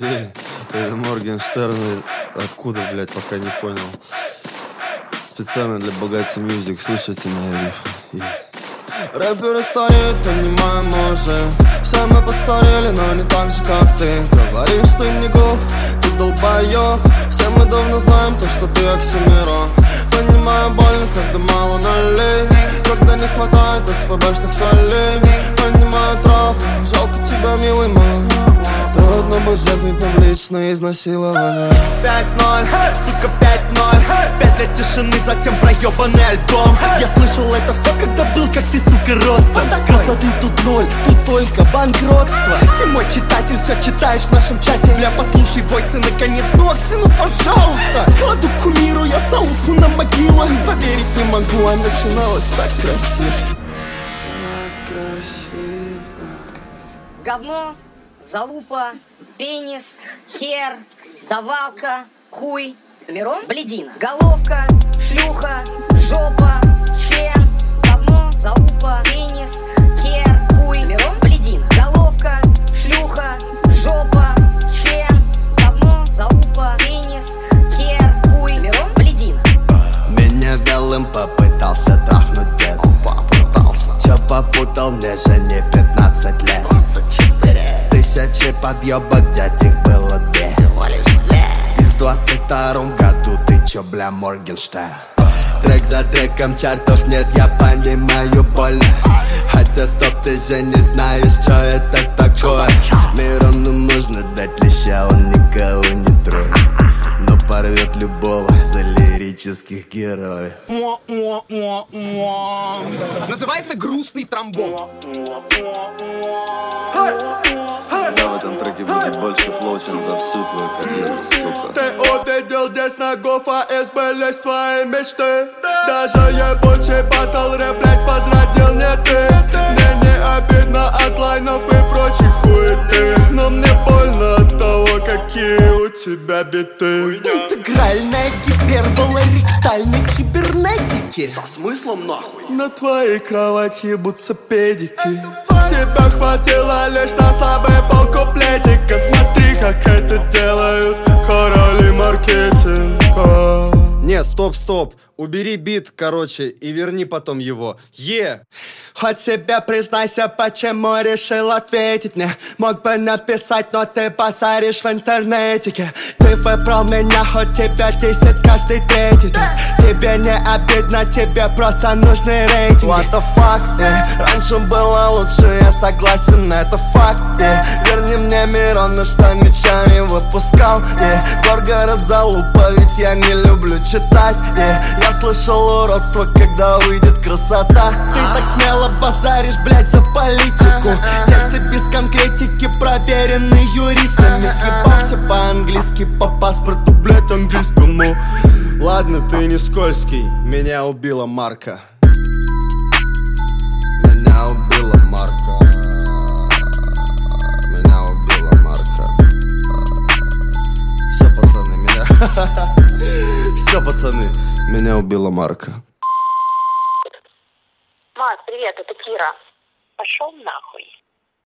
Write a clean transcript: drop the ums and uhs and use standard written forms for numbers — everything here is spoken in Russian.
Это Моргенштерн. Откуда, блядь, пока не понял. Специально для Богати Мьюзик. Слушайте мои рифы. Рэпер истории, понимаем мужик. Все мы постарели, но не так же, как ты. Говоришь, ты не гуф, ты долбоёб. Все мы давно знаем то, что ты Оксимирон. Понимаю больно, когда мало нулей, когда не хватает СПБшных солей. Понимаю травму, жалко тебя, милый мой. Трудно быть жертвой публичное изнасилование. 5-0, сука, 5-0. 5 лет тишины, затем проебанный альбом. Я слышал это все, когда был, как ты, сука, ростом. Красоты тут ноль, тут только банкротство. Ты мой читатель, все читаешь в нашем чате. Бля, послушай войсы, наконец, ну, Окси, ну, пожалуйста. Кладу кумиру, я залупу на могилу. Поверить не могу, а начиналось так красиво. Так красиво. Говно, залупа, пенис, хер, давалка, хуй, Мирон, блядина, головка, члюха, жопа, член, говно, залупа, пенис, хер, хуй, Мирон, блядина, головка, шлюха, жопа, член, говно, залупа, пенис, хер, хуй, Мирон, блядина. Меня вялым попытался трахнуть дед. Чё попутал, мне же не 15 лет. 1000 подъёбок, дядь, их было 2. Ты в 22-м году, ты чё, бля, Моргенштерн? Трек за треком, чартов нет, я понимаю больно. Хотя стоп, ты же не знаешь, чё это такое. Мирону нужно дать леща, он никого не троит, но порвет любого за лирических героев. Называется «Грустный тромбон». Да, в этом треке будет больше флоу, чем за всю твою карьеру, сука. Ты увидел здесь ногов, а сбылись твои мечты. Даже ебучий батл рэп, блядь, возродил не ты. Мне не обидно от лайнов и прочих хуеты, но мне больно от того, какие у тебя биты. Интегральная гипербола ректальной кибернетики. Со смыслом нахуй? На твоей кровати ебутся педики. Тебя хватило лишь на слабый полкуплетика. Смотри, как это делают короли маркетинга. Не, стоп, убери бит, короче, и верни потом его. Хоть себе признайся, почему решил ответить мне. Мог бы написать, но ты базаришь в интернетике. Ты выбрал меня, хоть тебя 10 каждый третий день. Тебе не обидно, тебе просто нужны рейтинги. What the fuck, раньше было лучше, я согласен, это факт, Верни мне Мирона, что ничего не выпускал, Горгород залупа, ведь я не люблю читать, Я слышал уродство, когда выйдет красота. Ты так смело базаришь, блядь, за политику. Тексты без конкретики, проверенные юристами. Съебался по-английски, по паспорту, блядь, английскому. Ладно, ты не скользкий, меня убила Марка. Меня убила Марка. Меня убила Марка. Все, пацаны, меня... Все, пацаны, меня убила Марка. Марк, привет, это Кира. Пошел нахуй.